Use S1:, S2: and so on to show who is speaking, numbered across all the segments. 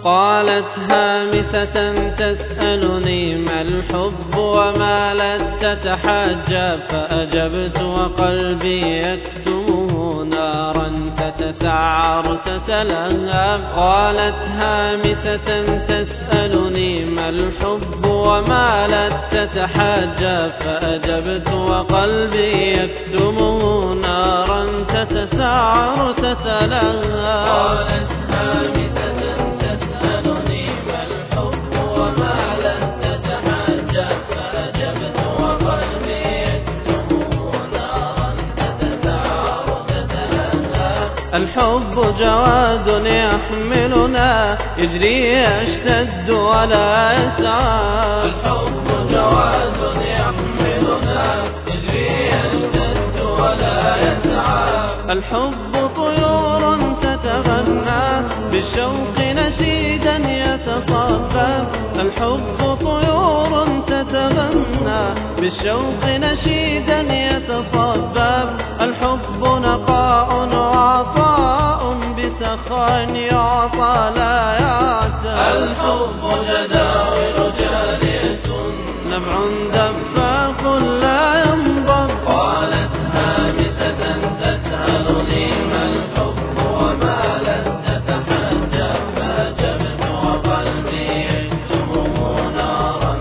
S1: قالت هامسة تسألني ما الحب ومالت تتحجب، فأجبت وقلبي يكتمه نارا تتسعر تتلهب. قالت هامسة تسألني ما الحب ومالت تتحجب، فأجبت وقلبي يكتمه نارا تتسعر تتلهب. قالت هامسة تسألني ما الحب ومالت تتحجب، فأجبت وقلبي يكتمه نارا تتسعر تتلهب. الحب جواد يحملنا يجري يشتد ولا يتعب. الحب جواد يحملنا يجري يشتد ولا يتعب. الحب طيور تتغنى بالشوق نشيدا يتصفف. الحب طيور تتغنى بالشوق نشيدا يتصفف. الحب نقاء وعطاء بسخاء يعطى لا يعتاب. الحب جداول جارية نبع دفاق لا ينضب. قالت هامسة تسألني ما الحب ومالت تتحجب، فأجبت وقلبي يكتمه نارا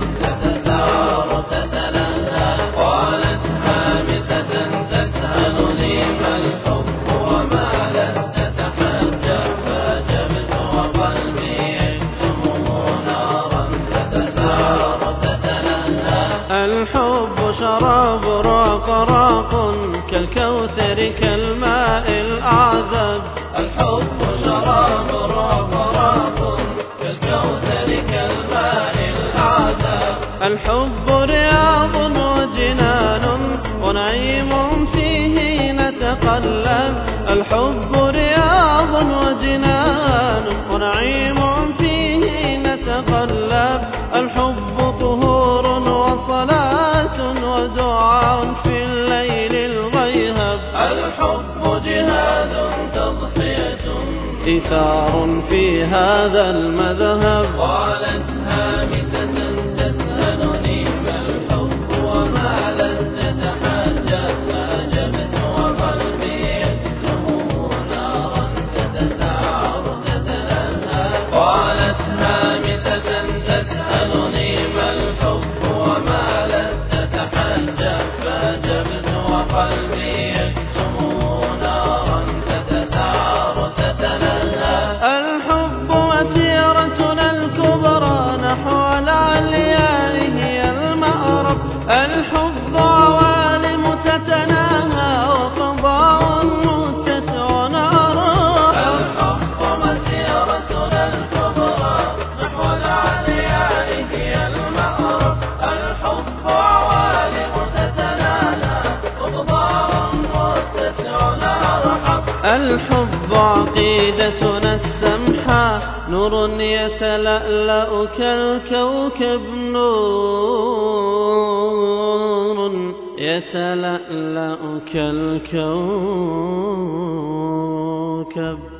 S1: تتسعر تتلهب. قالت هامسة تسألني ما الحب ومالت تتحجب، فأجبت وقلبي يكتمه نارا تتسعر تتلهب. الحب شراب راق كالكوثر كالماء الأعذب. الحب شراب راق كالكوثر كالماء الأعذب. الحب رياض وجنان ونعيم فيه نتقلب. الحب رياض وجنان ونعيم فيه نتقلب. الحب طهور وصلاة ودعاء في الليل الغيهب. الحب جهاد تضحية إيثار في هذا المذهب. قالت هامسة تسألني ما الحب ومالت تتحجب، فأجبت وقلبي يكتمه نارا تتسعر تتلهب. قالت هامسة تسألني ما الحب ومالت تتحجب، فأجبت وقلبي يكتمه نارا تتسعر تتلهب. الحب مسيرتنا الكبرى نحو العلياء هي المأرب. الحب عوالم تتناهى وفضاء متسع نارا. الحب مسيرتنا الكبرى نحو العلياء هي المأرب. الحب عوالم تتناهى وفضاء متسع نارا. الحب عقيدتنا السمحة نور يتلألأ كالكوكب. نور يتلألأ كالكوكب.